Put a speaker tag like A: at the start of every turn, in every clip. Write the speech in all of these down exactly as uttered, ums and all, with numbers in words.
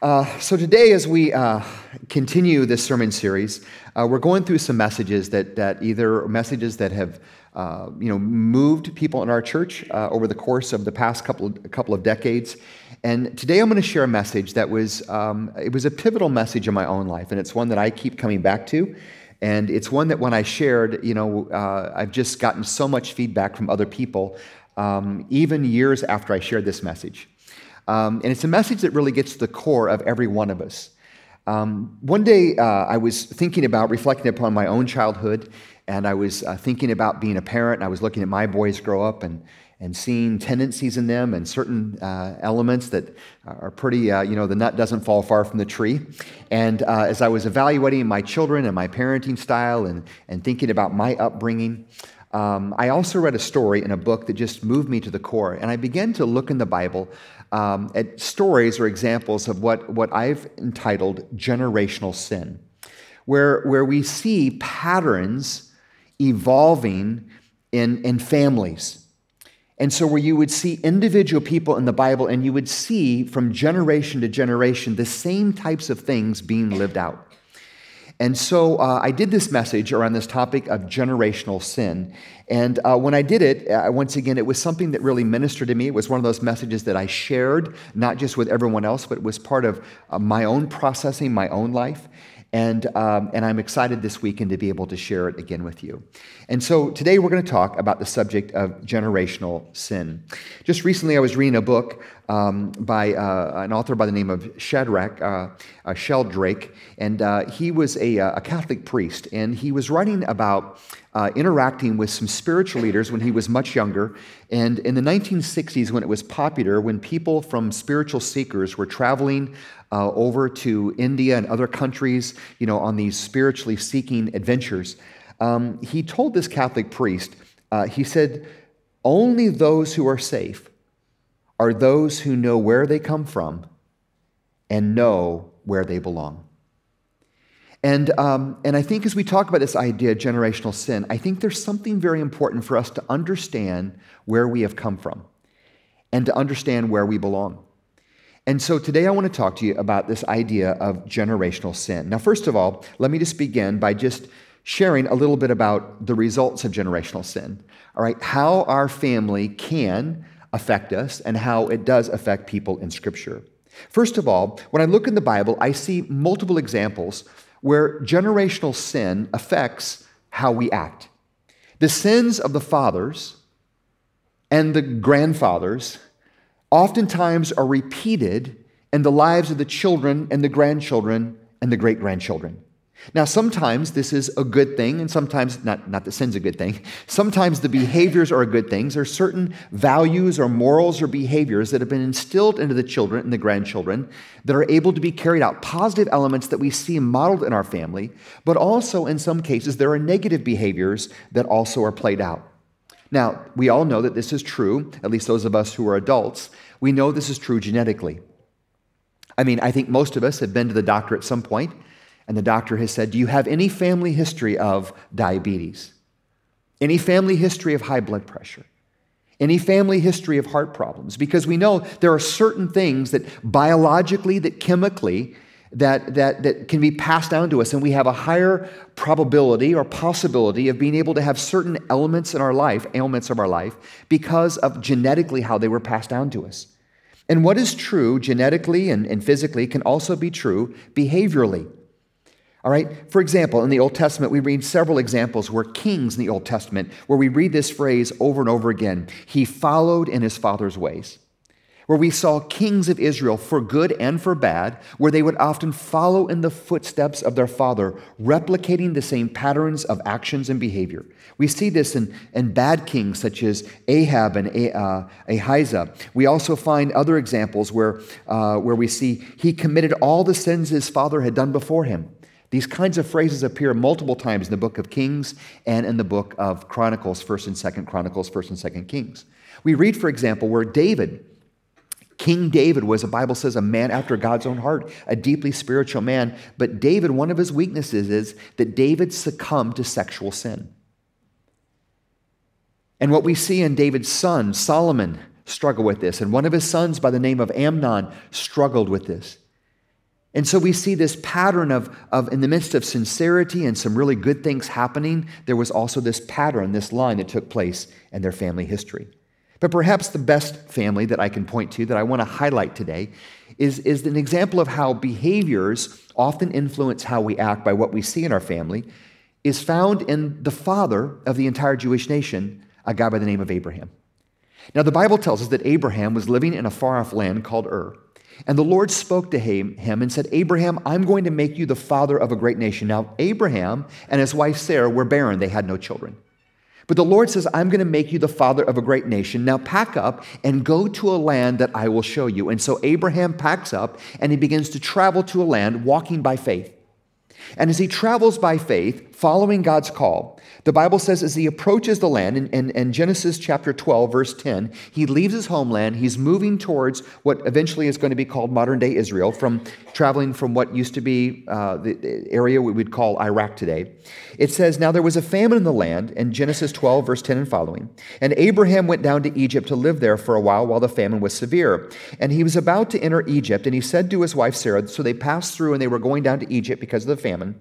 A: Uh, so today, as we uh, continue this sermon series, uh, we're going through some messages that that either messages that have uh, you know moved people in our church uh, over the course of the past couple of, couple of decades. And today, I'm going to share a message that was um, it was a pivotal message in my own life, and it's one that I keep coming back to. And it's one that when I shared, you know, uh, I've just gotten so much feedback from other people, um, even years after I shared this message. Um, and it's a message that really gets to the core of every one of us. Um, one day, uh, I was thinking about, reflecting upon my own childhood, and I was uh, thinking about being a parent, and I was looking at my boys grow up and and seeing tendencies in them and certain uh, elements that are pretty, uh, you know, the nut doesn't fall far from the tree. And uh, as I was evaluating my children and my parenting style and, and thinking about my upbringing, um, I also read a story in a book that just moved me to the core. And I began to look in the Bible um, at stories or examples of what, what I've entitled generational sin, where, where we see patterns evolving in, in families. And so where you would see individual people in the Bible and you would see from generation to generation the same types of things being lived out. And so uh, I did this message around this topic of generational sin. And uh, when I did it, uh, once again, it was something that really ministered to me. It was one of those messages that I shared, not just with everyone else, but it was part of uh, my own processing, my own life. And, um, and I'm excited this weekend to be able to share it again with you. And so today we're going to talk about the subject of generational sin. Just recently I was reading a book um, by uh, an author by the name of Shadrach, uh, uh, Sheldrake, and uh, he was a, a Catholic priest, and he was writing about uh, interacting with some spiritual leaders when he was much younger. And in the nineteen sixties, when it was popular, when people from spiritual seekers were traveling Uh, over to India and other countries, you know, on these spiritually seeking adventures. Um, he told this Catholic priest, uh, he said, only those who are safe are those who know where they come from and know where they belong. And, um, and I think as we talk about this idea of generational sin, I think there's something very important for us to understand where we have come from and to understand where we belong. And so today I want to talk to you about this idea of generational sin. Now, first of all, let me just begin by just sharing a little bit about the results of generational sin. All right, how our family can affect us and how it does affect people in Scripture. First of all, when I look in the Bible, I see multiple examples where generational sin affects how we act. The sins of the fathers and the grandfathers oftentimes are repeated in the lives of the children and the grandchildren and the great-grandchildren. Now, sometimes this is a good thing, and sometimes, not, not that sin's a good thing, sometimes the behaviors are good things. There are certain values or morals or behaviors that have been instilled into the children and the grandchildren that are able to be carried out, positive elements that we see modeled in our family, but also in some cases there are negative behaviors that also are played out. Now, we all know that this is true, at least those of us who are adults. We know this is true genetically. I mean, I think most of us have been to the doctor at some point, and the doctor has said, do you have any family history of diabetes? Any family history of high blood pressure? Any family history of heart problems? Because we know there are certain things that biologically, that chemically, That, that, that can be passed down to us, and we have a higher probability or possibility of being able to have certain elements in our life, ailments of our life, because of genetically how they were passed down to us. And what is true genetically and, and physically can also be true behaviorally. All right? For example, in the Old Testament, we read several examples where kings in the Old Testament, where we read this phrase over and over again, he followed in his father's ways. Where we saw kings of Israel, for good and for bad, where they would often follow in the footsteps of their father, replicating the same patterns of actions and behavior. We see this in, in bad kings such as Ahab and uh, Ahaziah. We also find other examples where, uh, where we see he committed all the sins his father had done before him. These kinds of phrases appear multiple times in the book of Kings and in the book of Chronicles, First and Second Chronicles, First and Second Kings. We read, for example, where David, King David was, the Bible says, a man after God's own heart, a deeply spiritual man. But David, one of his weaknesses is that David succumbed to sexual sin. And what we see in David's son, Solomon, struggle with this. And one of his sons by the name of Amnon struggled with this. And so we see this pattern of, of, in the midst of sincerity and some really good things happening, there was also this pattern, this line that took place in their family history. But perhaps the best family that I can point to that I want to highlight today is, is an example of how behaviors often influence how we act by what we see in our family, is found in the father of the entire Jewish nation, a guy by the name of Abraham. Now, the Bible tells us that Abraham was living in a far-off land called Ur. And the Lord spoke to him and said, Abraham, I'm going to make you the father of a great nation. Now, Abraham and his wife Sarah were barren. They had no children. But the Lord says, I'm going to make you the father of a great nation. Now pack up and go to a land that I will show you. And so Abraham packs up and he begins to travel to a land walking by faith. And as he travels by faith, following God's call, the Bible says as he approaches the land, in, in, in Genesis chapter twelve, verse ten, he leaves his homeland. He's moving towards what eventually is going to be called modern-day Israel, from traveling from what used to be uh, the area we would call Iraq today. It says, now there was a famine in the land, in Genesis twelve, verse ten and following, and Abraham went down to Egypt to live there for a while while the famine was severe. And he was about to enter Egypt, and he said to his wife Sarah, so they passed through and they were going down to Egypt because of the famine,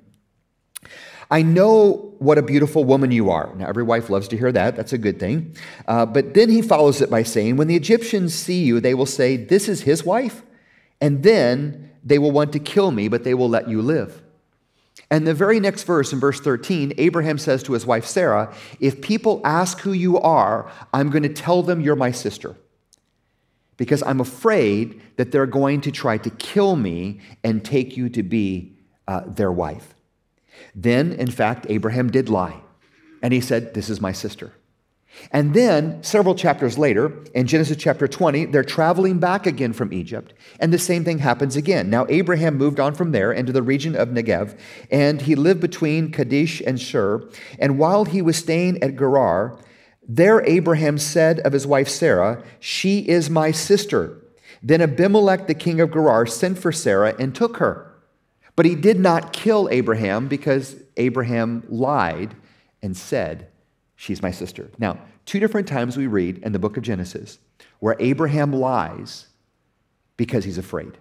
A: I know what a beautiful woman you are. Now, every wife loves to hear that. That's a good thing. Uh, but then he follows it by saying, when the Egyptians see you, they will say, this is his wife. And then they will want to kill me, but they will let you live. And the very next verse, in verse thirteen, Abraham says to his wife Sarah, if people ask who you are, I'm going to tell them you're my sister, because I'm afraid that they're going to try to kill me and take you to be uh, their wife. Then, in fact, Abraham did lie, and he said, this is my sister. And then, several chapters later, in Genesis chapter twenty, they're traveling back again from Egypt, and the same thing happens again. Now, Abraham moved on from there into the region of Negev, and he lived between Kadesh and Shur, and while he was staying at Gerar, there Abraham said of his wife Sarah, she is my sister. Then Abimelech, the king of Gerar, sent for Sarah and took her. But he did not kill Abraham because Abraham lied and said, she's my sister. Now, two different times we read in the book of Genesis where Abraham lies because he's afraid.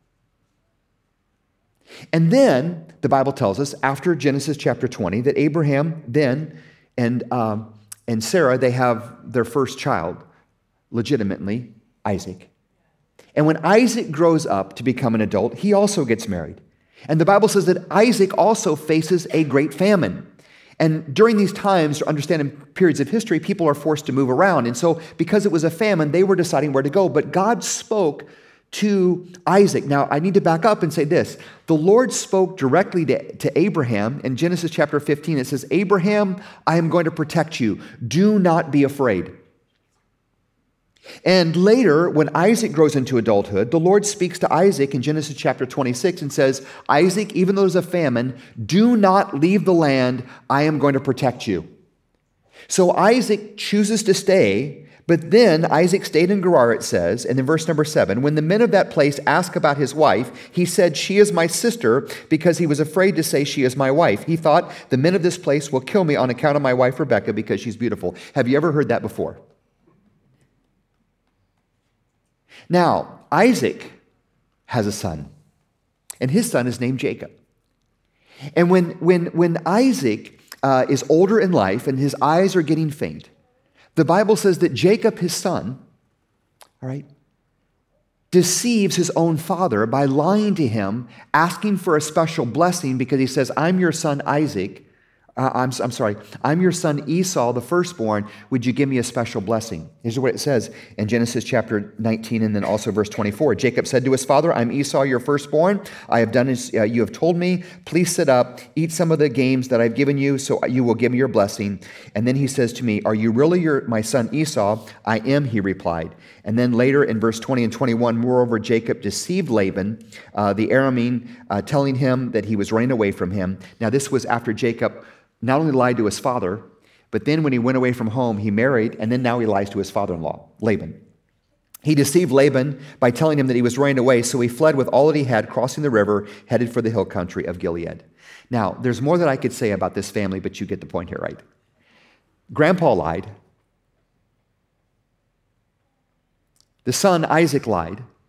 A: And then the Bible tells us after Genesis chapter twenty that Abraham then and, um, and Sarah, they have their first child, legitimately, Isaac. And when Isaac grows up to become an adult, he also gets married. And the Bible says that Isaac also faces a great famine. And during these times, to understand in periods of history, people are forced to move around. And so because it was a famine, they were deciding where to go. But God spoke to Isaac. Now, I need to back up and say this. The Lord spoke directly to, to Abraham in Genesis chapter fifteen. It says, Abraham, I am going to protect you. Do not be afraid. And later, when Isaac grows into adulthood, the Lord speaks to Isaac in Genesis chapter twenty-six and says, Isaac, even though there's a famine, do not leave the land. I am going to protect you. So Isaac chooses to stay, but then Isaac stayed in Gerar, it says, and in verse number seven, when the men of that place asked about his wife, he said, she is my sister, because he was afraid to say she is my wife. He thought, the men of this place will kill me on account of my wife Rebekah because she's beautiful. Have you ever heard that before? Now, Isaac has a son, and his son is named Jacob. And when, when, when Isaac uh, is older in life and his eyes are getting faint, the Bible says that Jacob, his son, all right, deceives his own father by lying to him, asking for a special blessing because he says, I'm your son Isaac. Uh, I'm, I'm sorry, I'm your son Esau, the firstborn. Would you give me a special blessing? Here's what it says in Genesis chapter nineteen and then also verse twenty-four. Jacob said to his father, I'm Esau, your firstborn. I have done as uh, you have told me. Please sit up, eat some of the games that I've given you, so you will give me your blessing. And then he says to me, are you really your, my son Esau? I am, he replied. And then later in verse twenty and twenty-one, moreover, Jacob deceived Laban, uh, the Aramean, uh, telling him that he was running away from him. Now this was after Jacob not only lied to his father, but then when he went away from home, he married, and then now he lies to his father-in-law, Laban. He deceived Laban by telling him that he was running away, so he fled with all that he had, crossing the river, headed for the hill country of Gilead. Now, there's more that I could say about this family, but you get the point here, right? Grandpa lied. The son, Isaac, lied.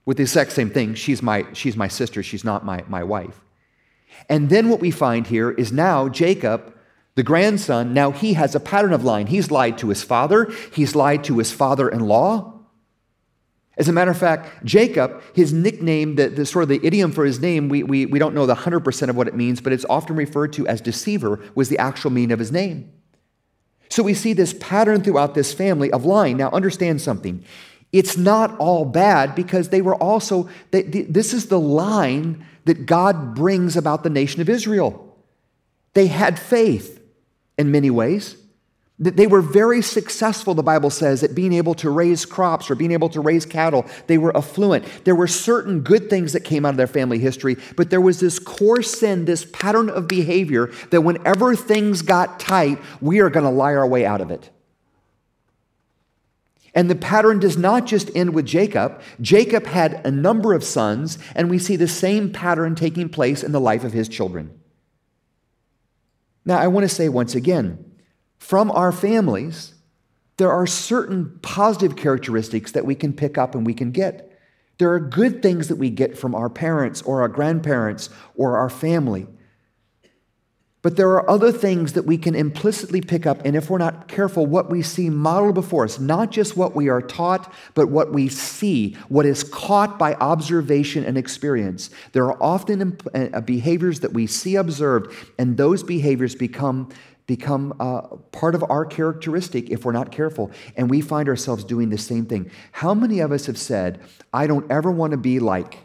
A: with the exact same thing. She's my, she's my sister. She's not my, my wife. And then what we find here is now Jacob, the grandson, now he has a pattern of lying. He's lied to his father. He's lied to his father-in-law. As a matter of fact, Jacob, his nickname, the, the sort of the idiom for his name, we, we, we don't know the one hundred percent of what it means, but it's often referred to as deceiver, was the actual meaning of his name. So we see this pattern throughout this family of lying. Now understand something. It's not all bad, because they were also, they, this is the line that God brings about the nation of Israel. They had faith in many ways. They were very successful, the Bible says, at being able to raise crops or being able to raise cattle. They were affluent. There were certain good things that came out of their family history, but there was this core sin, this pattern of behavior that whenever things got tight, we are going to lie our way out of it. And the pattern does not just end with Jacob. Jacob had a number of sons, and we see the same pattern taking place in the life of his children. Now, I want to say once again, from our families, there are certain positive characteristics that we can pick up and we can get. There are good things that we get from our parents or our grandparents or our family. But there are other things that we can implicitly pick up, and if we're not careful, what we see modeled before us, not just what we are taught, but what we see, what is caught by observation and experience. There are often behaviors that we see observed, and those behaviors become become uh, part of our characteristic if we're not careful, and we find ourselves doing the same thing. How many of us have said, I don't ever want to be like?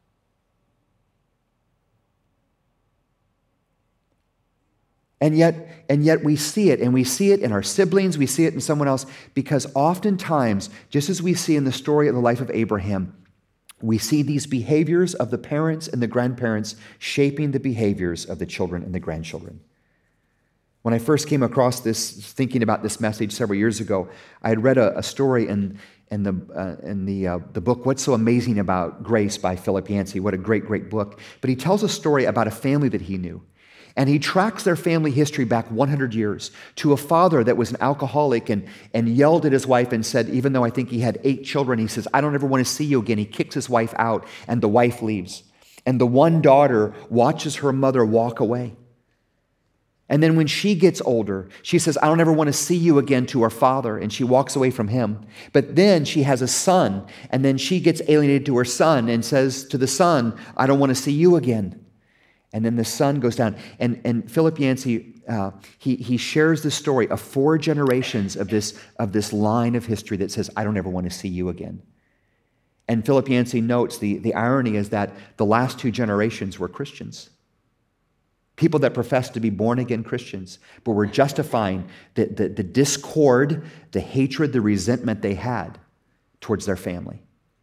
A: And yet, and yet we see it, and we see it in our siblings, we see it in someone else, because oftentimes, just as we see in the story of the life of Abraham, we see these behaviors of the parents and the grandparents shaping the behaviors of the children and the grandchildren. When I first came across this, thinking about this message several years ago, I had read a, a story in, in, the, uh, in the, uh, the book, What's So Amazing About Grace by Philip Yancey. What a great, great book. But he tells a story about a family that he knew. And he tracks their family history back one hundred years to a father that was an alcoholic and, and yelled at his wife and said, even though I think he had eight children, he says, I don't ever want to see you again. He kicks his wife out, and the wife leaves. And the one daughter watches her mother walk away. And then when she gets older, she says, I don't ever want to see you again, to her father, and she walks away from him. But then she has a son, and then she gets alienated to her son and says to the son, I don't want to see you again. And then the son goes down. And, and Philip Yancey, uh, he, he shares the story of four generations of this, of this line of history that says, I don't ever want to see you again. And Philip Yancey notes the, the irony is that the last two generations were Christians. People that professed to be born-again Christians, but were justifying the, the, the discord, the hatred, the resentment they had towards their family.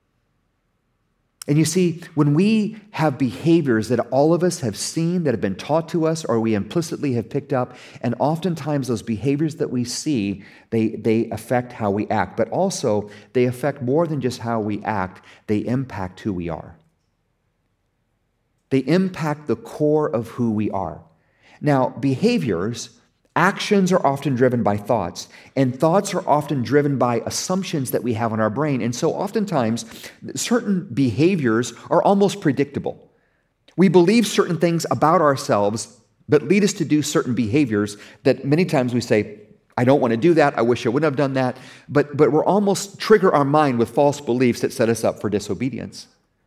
A: And you see, when we have behaviors that all of us have seen, that have been taught to us, or we implicitly have picked up, and oftentimes those behaviors that we see, they, they affect how we act, but also they affect more than just how we act, they impact who we are. They impact the core of who we are. Now, behaviors, actions are often driven by thoughts, and thoughts are often driven by assumptions that we have in our brain. And so oftentimes, certain behaviors are almost predictable. We believe certain things about ourselves that lead us to do certain behaviors that many times we say, I don't want to do that, I wish I wouldn't have done that, but, but we're almost trigger our mind with false beliefs that set us up for disobedience.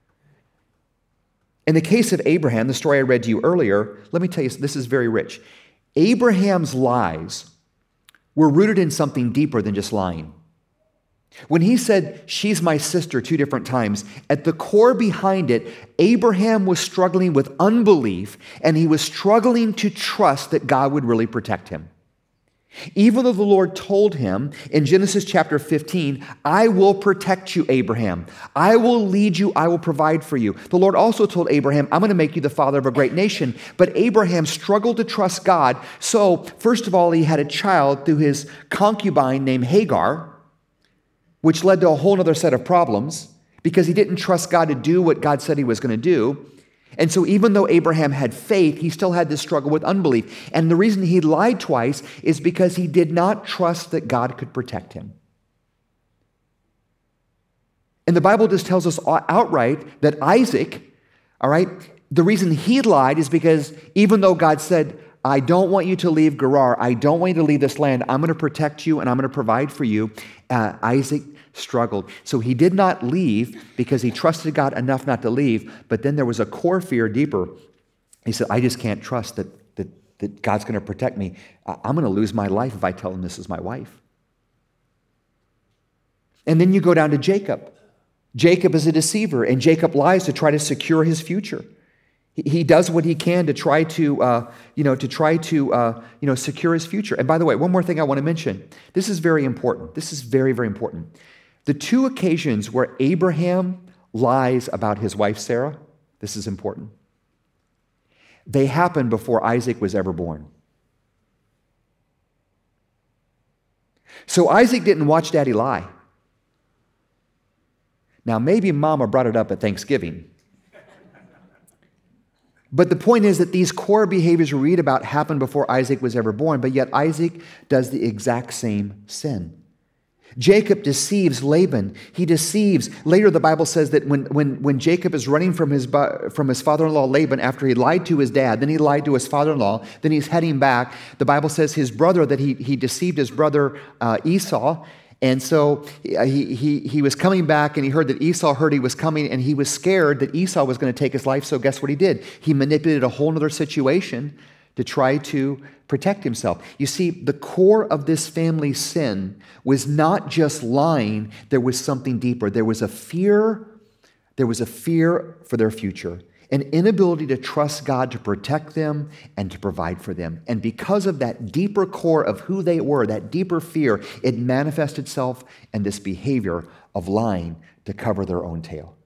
A: In the case of Abraham, the story I read to you earlier, let me tell you, this is very rich. Abraham's lies were rooted in something deeper than just lying. When he said, she's my sister two different times, at the core behind it, Abraham was struggling with unbelief, and he was struggling to trust that God would really protect him. Even though the Lord told him in Genesis chapter fifteen, I will protect you, Abraham. I will lead you. I will provide for you. The Lord also told Abraham, I'm going to make you the father of a great nation. But Abraham struggled to trust God. So, first of all, he had a child through his concubine named Hagar, which led to a whole other set of problems because he didn't trust God to do what God said he was going to do. And so even though Abraham had faith, he still had this struggle with unbelief. And the reason he lied twice is because he did not trust that God could protect him. And the Bible just tells us outright that Isaac, all right, the reason he lied is because even though God said, I don't want you to leave Gerar, I don't want you to leave this land, I'm going to protect you and I'm going to provide for you, uh, Isaac struggled. So he did not leave because he trusted God enough not to leave, but then there was a core fear deeper. He said, I just can't trust that, that, that God's going to protect me. I'm going to lose my life if I tell him this is my wife. And then you go down to Jacob. Jacob is a deceiver, and Jacob lies to try to secure his future. He does what he can to try to, uh, you know, to try to, uh, you know, secure his future. And by the way, one more thing I want to mention. This is very important. This is very, very important. The two occasions where Abraham lies about his wife Sarah, this is important. They happened before Isaac was ever born. So Isaac didn't watch Daddy lie. Now, maybe Mama brought it up at Thanksgiving. But the point is that these core behaviors we read about happened before Isaac was ever born, but yet Isaac does the exact same sin. Jacob deceives Laban. He deceives. Later, the Bible says that when, when, when Jacob is running from his, from his father-in-law Laban after he lied to his dad, then he lied to his father-in-law, then he's heading back. The Bible says his brother, that he, he deceived his brother uh, Esau. And so he, he, he was coming back and he heard that Esau heard he was coming and he was scared that Esau was going to take his life. So guess what he did? He manipulated a whole other situation to try to protect himself. You see, the core of this family's sin was not just lying. There was something deeper. There was a fear. There was a fear for their future. An inability to trust God to protect them and to provide for them. And because of that deeper core of who they were, that deeper fear, it manifested itself in this behavior of lying to cover their own tail.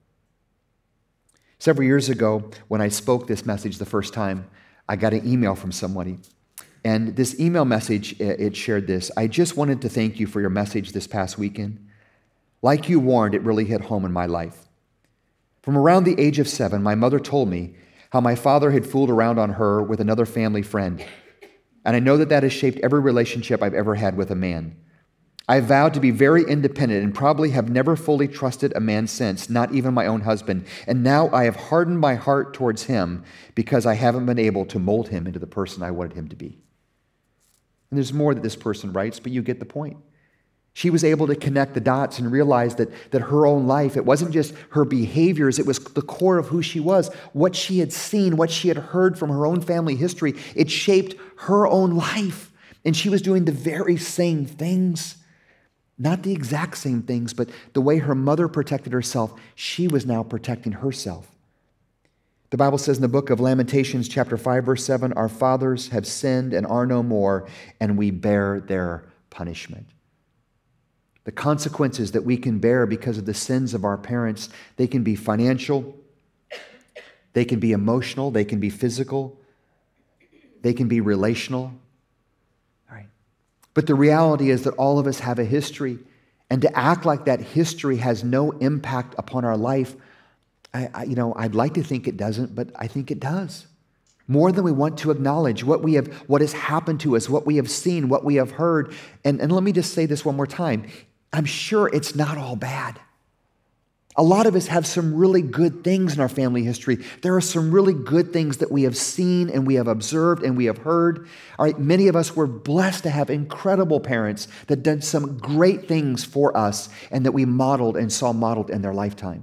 A: Several years ago, when I spoke this message the first time, I got an email from somebody. And this email message, it shared this. I just wanted to thank you for your message this past weekend. Like you warned, it really hit home in my life. From around the age of seven, my mother told me how my father had fooled around on her with another family friend. And I know that that has shaped every relationship I've ever had with a man. I vowed to be very independent and probably have never fully trusted a man since, not even my own husband. And now I have hardened my heart towards him because I haven't been able to mold him into the person I wanted him to be. And there's more that this person writes, but you get the point. She was able to connect the dots and realize that, that her own life, it wasn't just her behaviors, it was the core of who she was. What she had seen, what she had heard from her own family history, it shaped her own life. And she was doing the very same things. Not the exact same things, but the way her mother protected herself, she was now protecting herself. The Bible says in the book of Lamentations, chapter five, verse seven, our fathers have sinned and are no more, and we bear their punishment. The consequences that we can bear because of the sins of our parents, they can be financial, they can be emotional, they can be physical, they can be relational. All right. But the reality is that all of us have a history, and to act like that history has no impact upon our life, I, I, you know, I'd like to think it doesn't, but I think it does. More than we want to acknowledge what we have, what has happened to us, what we have seen, what we have heard. And, and let me just say this one more time. I'm sure it's not all bad. A lot of us have some really good things in our family history. There are some really good things that we have seen and we have observed and we have heard. All right, many of us were blessed to have incredible parents that did some great things for us and that we modeled and saw modeled in their lifetime.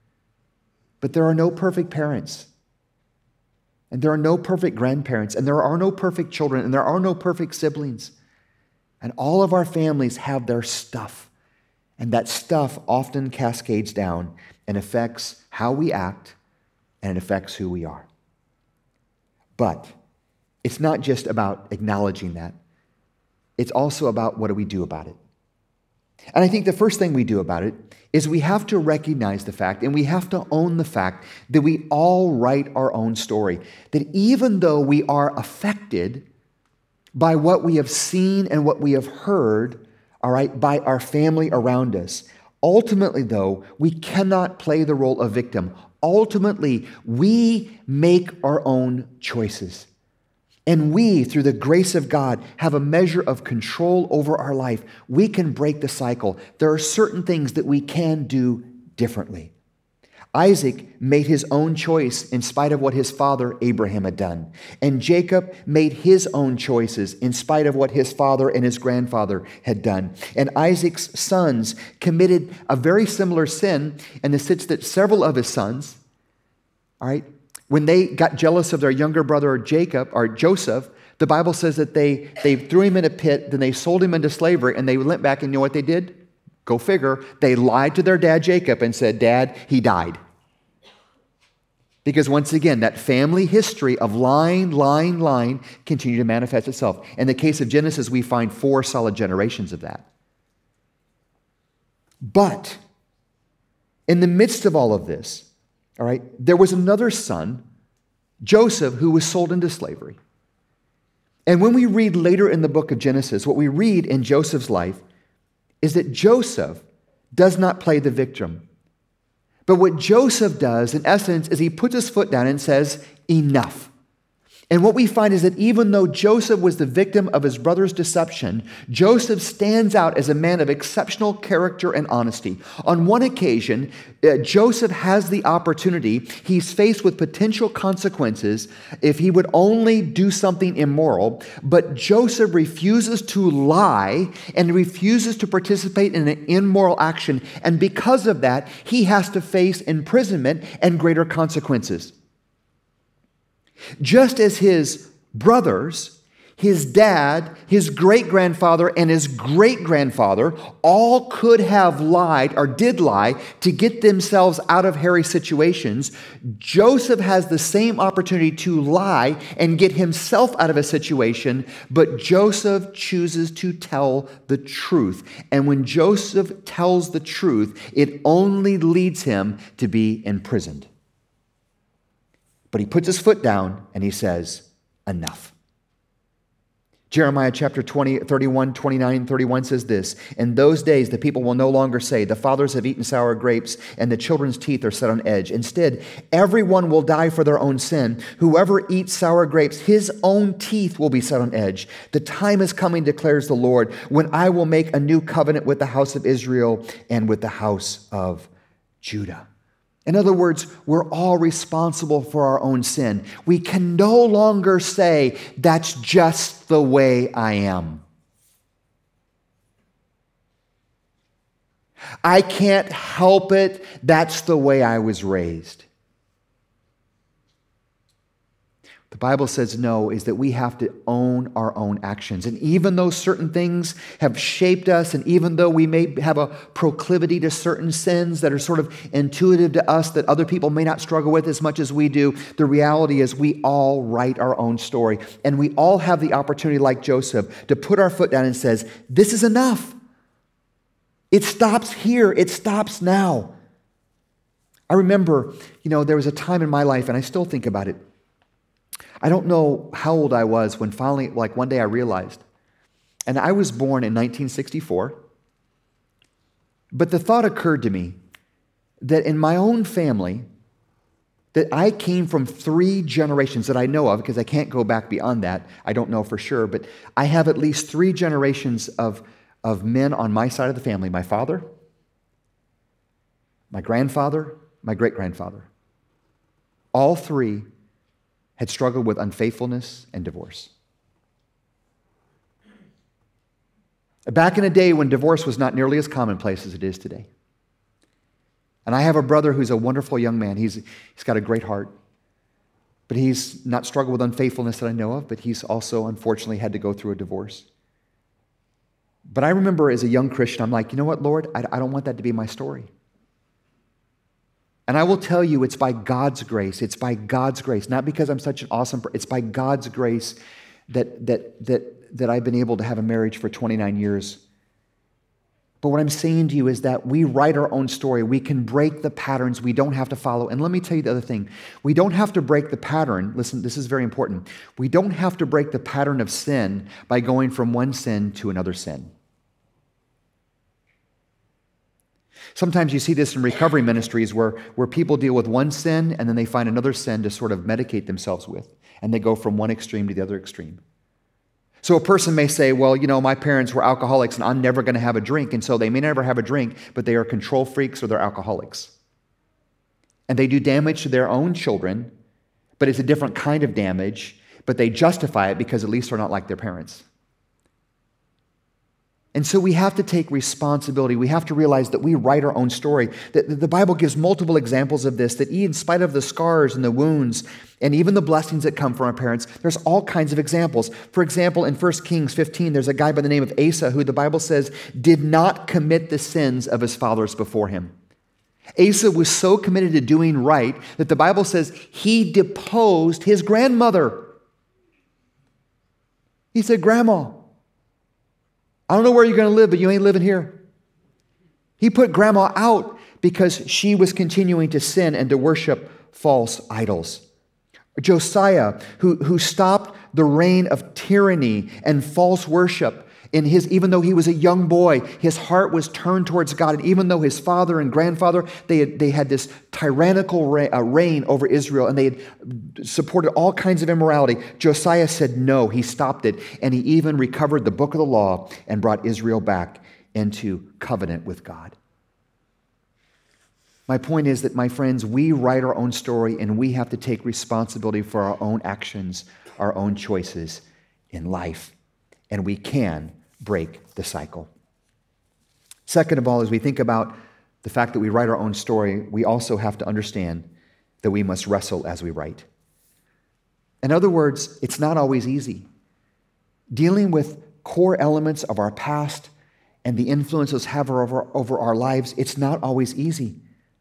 A: But there are no perfect parents. And there are no perfect grandparents. And there are no perfect children. And there are no perfect siblings. And all of our families have their stuff. And that stuff often cascades down and affects how we act, and it affects who we are. But it's not just about acknowledging that. It's also about what do we do about it. And I think the first thing we do about it is we have to recognize the fact, and we have to own the fact, that we all write our own story. That even though we are affected by what we have seen and what we have heard, all right, by our family around us. Ultimately, though, we cannot play the role of victim. Ultimately, we make our own choices. And we, through the grace of God, have a measure of control over our life. We can break the cycle. There are certain things that we can do differently. Isaac made his own choice in spite of what his father Abraham had done. And Jacob made his own choices in spite of what his father and his grandfather had done. And Isaac's sons committed a very similar sin in the sense that several of his sons, all right, when they got jealous of their younger brother Jacob or Joseph, the Bible says that they, they threw him in a pit, then they sold him into slavery, and they went back and you know what they did? Go figure. They lied to their dad Jacob and said, Dad, he died. Because once again, that family history of lying, lying, lying continued to manifest itself. In the case of Genesis, we find four solid generations of that. But in the midst of all of this, all right, there was another son, Joseph, who was sold into slavery. And when we read later in the book of Genesis, what we read in Joseph's life is that Joseph does not play the victim. But what Joseph does, in essence, is he puts his foot down and says, enough. And what we find is that even though Joseph was the victim of his brother's deception, Joseph stands out as a man of exceptional character and honesty. On one occasion, uh, Joseph has the opportunity, he's faced with potential consequences if he would only do something immoral, but Joseph refuses to lie and refuses to participate in an immoral action. And because of that, he has to face imprisonment and greater consequences. Just as his brothers, his dad, his great-grandfather, and his great-grandfather all could have lied or did lie to get themselves out of hairy situations, Joseph has the same opportunity to lie and get himself out of a situation, but Joseph chooses to tell the truth. And when Joseph tells the truth, it only leads him to be imprisoned. But he puts his foot down and he says, enough. Jeremiah chapter twenty, thirty-one, twenty-nine, thirty-one says this, in those days the people will no longer say, the fathers have eaten sour grapes and the children's teeth are set on edge. Instead, everyone will die for their own sin. Whoever eats sour grapes, his own teeth will be set on edge. The time is coming, declares the Lord, when I will make a new covenant with the house of Israel and with the house of Judah. In other words, we're all responsible for our own sin. We can no longer say, that's just the way I am. I can't help it. That's the way I was raised. The Bible says no, is that we have to own our own actions. And even though certain things have shaped us, and even though we may have a proclivity to certain sins that are sort of intuitive to us that other people may not struggle with as much as we do, the reality is we all write our own story. And we all have the opportunity, like Joseph, to put our foot down and says, this is enough. It stops here. It stops now. I remember, you know, there was a time in my life, and I still think about it. I don't know how old I was when finally, like one day I realized. And I was born in nineteen sixty-four. But the thought occurred to me that in my own family, that I came from three generations that I know of, because I can't go back beyond that. I don't know for sure, but I have at least three generations of, of men on my side of the family. My father, my grandfather, my great-grandfather. All three had struggled with unfaithfulness and divorce. Back in a day when divorce was not nearly as commonplace as it is today. And I have a brother who's a wonderful young man. He's, he's got a great heart. But he's not struggled with unfaithfulness that I know of, but he's also unfortunately had to go through a divorce. But I remember as a young Christian, I'm like, you know what, Lord? I, I don't want that to be my story. And I will tell you, it's by God's grace. It's by God's grace, not because I'm such an awesome person. It's by God's grace that, that, that, that I've been able to have a marriage for twenty-nine years. But what I'm saying to you is that we write our own story. We can break the patterns. We don't have to follow. And let me tell you the other thing. We don't have to break the pattern. Listen, this is very important. We don't have to break the pattern of sin by going from one sin to another sin. Sometimes you see this in recovery ministries where, where people deal with one sin and then they find another sin to sort of medicate themselves with. And they go from one extreme to the other extreme. So a person may say, well, you know, my parents were alcoholics and I'm never going to have a drink. And so they may never have a drink, but they are control freaks or they're alcoholics. And they do damage to their own children, but it's a different kind of damage, but they justify it because at least they're not like their parents. And so we have to take responsibility. We have to realize that we write our own story. That the Bible gives multiple examples of this, that in spite of the scars and the wounds and even the blessings that come from our parents, there's all kinds of examples. For example, in First Kings fifteen, there's a guy by the name of Asa who the Bible says did not commit the sins of his fathers before him. Asa was so committed to doing right that the Bible says he deposed his grandmother. He said, Grandma, I don't know where you're going to live, but you ain't living here. He put Grandma out because she was continuing to sin and to worship false idols. Josiah, who, who stopped the reign of tyranny and false worship, in his, even though he was a young boy, his heart was turned towards God. And even though his father and grandfather, they had, they had this tyrannical reign, uh, reign over Israel, and they had supported all kinds of immorality, Josiah said no, he stopped it. And he even recovered the book of the law and brought Israel back into covenant with God. My point is that, my friends, we write our own story and we have to take responsibility for our own actions, our own choices in life. And we can break the cycle. Second of all, as we think about the fact that we write our own story, we also have to understand that we must wrestle as we write. In other words, it's not always easy. Dealing with core elements of our past and the influences have over, over our lives, it's not always easy.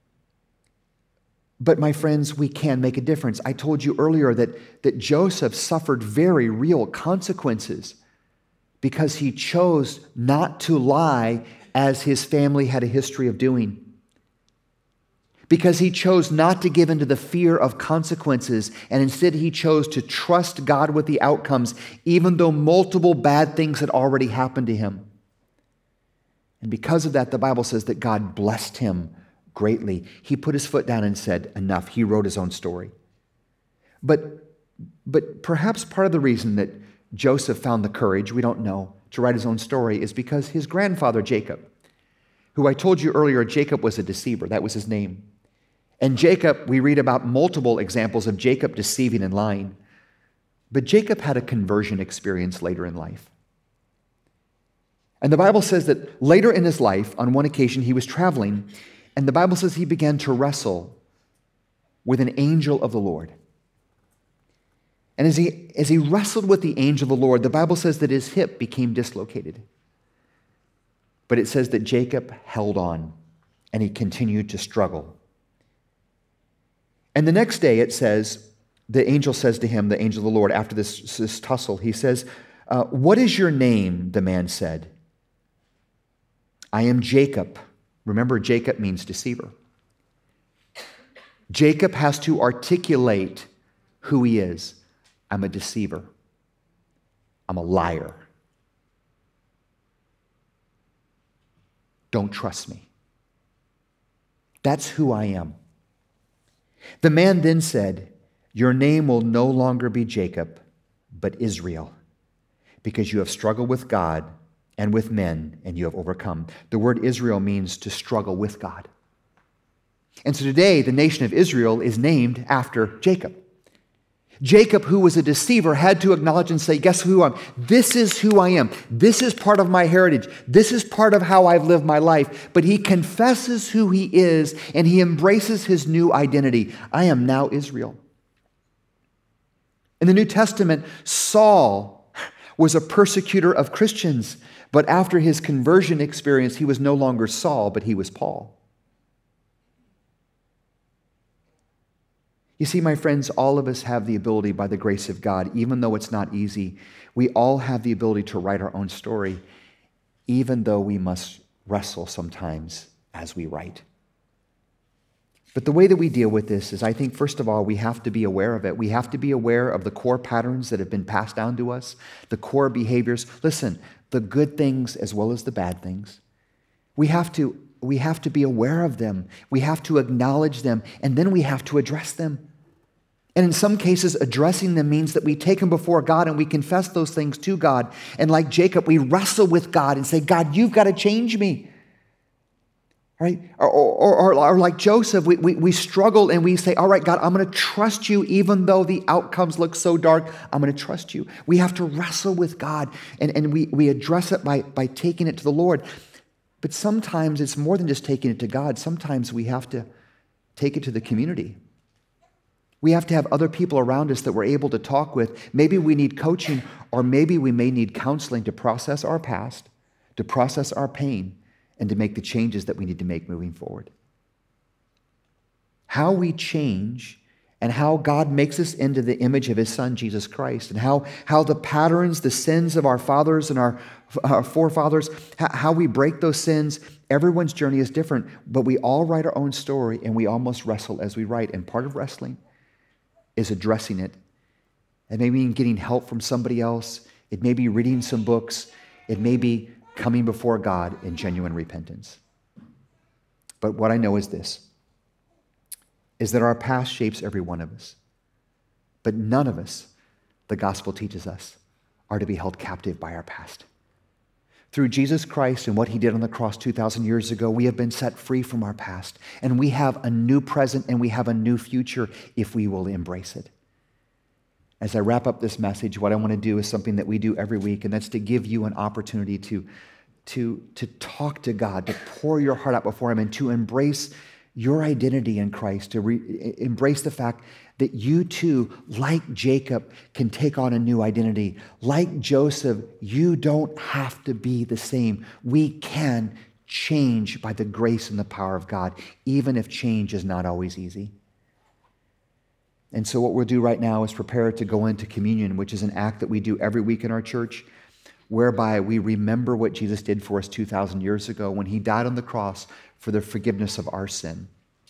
A: But my friends, we can make a difference. I told you earlier that, that Joseph suffered very real consequences because he chose not to lie as his family had a history of doing. Because he chose not to give into the fear of consequences, and instead he chose to trust God with the outcomes, even though multiple bad things had already happened to him. And because of that, the Bible says that God blessed him greatly. He put his foot down and said, enough. He wrote his own story. But, but perhaps part of the reason that Joseph found the courage, we don't know, to write his own story is because his grandfather, Jacob, who I told you earlier, Jacob was a deceiver. That was his name. And Jacob, we read about multiple examples of Jacob deceiving and lying. But Jacob had a conversion experience later in life. And the Bible says that later in his life, on one occasion, he was traveling, and the Bible says he began to wrestle with an angel of the Lord. And as he, as he wrestled with the angel of the Lord, the Bible says that his hip became dislocated. But it says that Jacob held on, and he continued to struggle. And the next day it says, the angel says to him, the angel of the Lord, after this, this tussle, he says, uh, what is your name? The man said. I am Jacob. Remember, Jacob means deceiver. Jacob has to articulate who he is. I'm a deceiver. I'm a liar. Don't trust me. That's who I am. The man then said, your name will no longer be Jacob, but Israel, because you have struggled with God and with men, and you have overcome. The word Israel means to struggle with God. And so today, the nation of Israel is named after Jacob. Jacob, who was a deceiver, had to acknowledge and say, guess who I am? This is who I am. This is part of my heritage. This is part of how I've lived my life. But he confesses who he is, and he embraces his new identity. I am now Israel. In the New Testament, Saul was a persecutor of Christians, but after his conversion experience, he was no longer Saul, but he was Paul. You see, my friends, all of us have the ability by the grace of God, even though it's not easy, we all have the ability to write our own story, even though we must wrestle sometimes as we write. But the way that we deal with this is, I think, first of all, we have to be aware of it. We have to be aware of the core patterns that have been passed down to us, the core behaviors. Listen, the good things as well as the bad things. We have to We have to be aware of them. We have to acknowledge them, and then we have to address them. And in some cases, addressing them means that we take them before God and we confess those things to God. And like Jacob, we wrestle with God and say, God, you've got to change me. Right? Or, or, or, or like Joseph, we, we, we struggle and we say, all right, God, I'm going to trust you even though the outcomes look so dark. I'm going to trust you. We have to wrestle with God, and, and we, we address it by, by taking it to the Lord. But sometimes it's more than just taking it to God. Sometimes we have to take it to the community. We have to have other people around us that we're able to talk with. Maybe we need coaching, or maybe we may need counseling to process our past, to process our pain, and to make the changes that we need to make moving forward. How we change and how God makes us into the image of his Son, Jesus Christ, and how, how the patterns, the sins of our fathers and our, our forefathers, how we break those sins, everyone's journey is different, but we all write our own story, and we almost wrestle as we write. And part of wrestling is addressing it. It may mean getting help from somebody else. It may be reading some books. It may be coming before God in genuine repentance. But what I know is this, is that our past shapes every one of us. But none of us, the gospel teaches us, are to be held captive by our past. Through Jesus Christ and what he did on the cross two thousand years ago, we have been set free from our past. And we have a new present and we have a new future if we will embrace it. As I wrap up this message, what I want to do is something that we do every week, and that's to give you an opportunity to, to, to talk to God, to pour your heart out before him, and to embrace your identity in Christ, to re- embrace the fact that you too, like Jacob, can take on a new identity. Like Joseph, you don't have to be the same. We can change by the grace and the power of God, even if change is not always easy. And so what we'll do right now is prepare to go into communion, which is an act that we do every week in our church, whereby we remember what Jesus did for us two thousand years ago when he died on the cross for the forgiveness of our sin.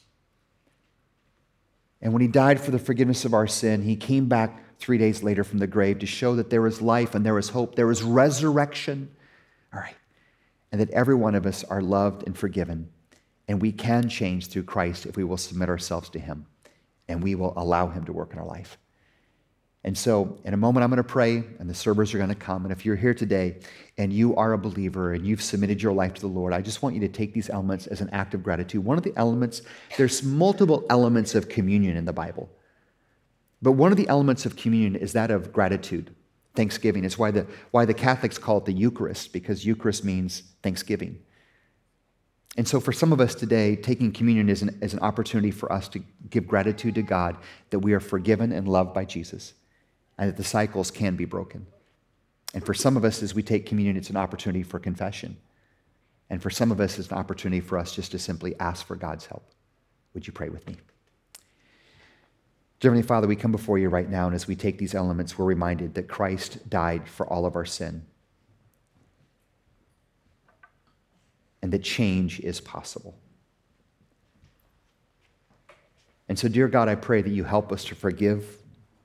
A: And when he died for the forgiveness of our sin, he came back three days later from the grave to show that there was life and there was hope, there was resurrection. All right. And that every one of us are loved and forgiven. And we can change through Christ if we will submit ourselves to him. And we will allow him to work in our life. And so in a moment, I'm going to pray, and the servers are going to come. And if you're here today and you are a believer and you've submitted your life to the Lord, I just want you to take these elements as an act of gratitude. One of the elements, there's multiple elements of communion in the Bible. But one of the elements of communion is that of gratitude, thanksgiving. It's why the, why the Catholics call it the Eucharist, because Eucharist means thanksgiving. And so for some of us today, taking communion is an, is an opportunity for us to give gratitude to God that we are forgiven and loved by Jesus, and that the cycles can be broken. And for some of us, as we take communion, it's an opportunity for confession. And for some of us, it's an opportunity for us just to simply ask for God's help. Would you pray with me? Dear Heavenly Father, we come before you right now, and as we take these elements, we're reminded that Christ died for all of our sin, and that change is possible. And so, dear God, I pray that you help us to forgive,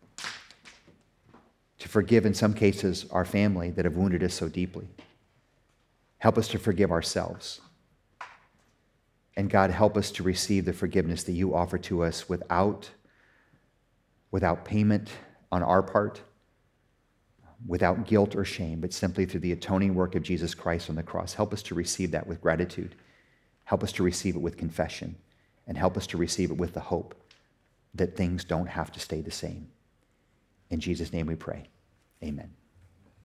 A: to forgive in some cases our family that have wounded us so deeply. Help us to forgive ourselves. And God, help us to receive the forgiveness that you offer to us without, without payment on our part, without guilt or shame, but simply through the atoning work of Jesus Christ on the cross. Help us to receive that with gratitude. Help us to receive it with confession. And help us to receive it with the hope that things don't have to stay the same. In Jesus' name we pray. Amen.